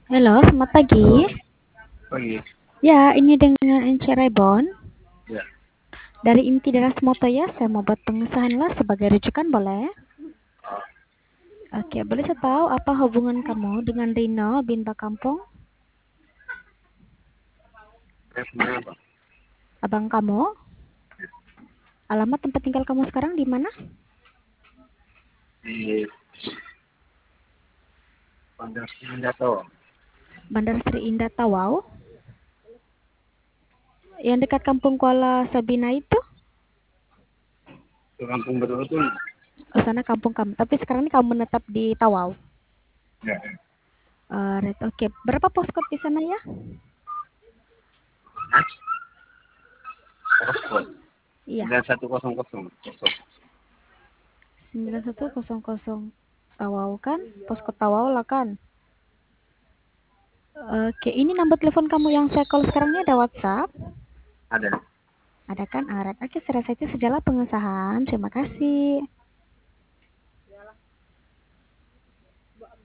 Halo, selamat pagi. Halo, pagi. Ya, ini dengan Cirebon. Ya, Dari Inti Deras Moto ya, saya mau buat pengesahan lah sebagai rujukan boleh? Oke, boleh saya tahu apa hubungan kamu dengan Rino bin Bakampung? saya sebenarnya Bang, Abang kamu? Alamat tempat tinggal kamu sekarang di mana? di Bandar Senjata, Bandar Sri Indah Tawau. Yang dekat kampung Kuala Sabina itu? ke kampung betul-betul. Oh, sana kampung kamu. Tapi sekarang ini kamu menetap di Tawau. Ya, Right, oke. Berapa postcode di sana ya? Oxford. Iya, 9100. 9100 Tawau kan? Postcode Tawau lah kan? Oke, ini nomor telepon kamu yang saya call sekarang ini ada WhatsApp? Ada. Ada kan? Arat. Oke, saya rasa itu sejalan pengesahan. Terima kasih.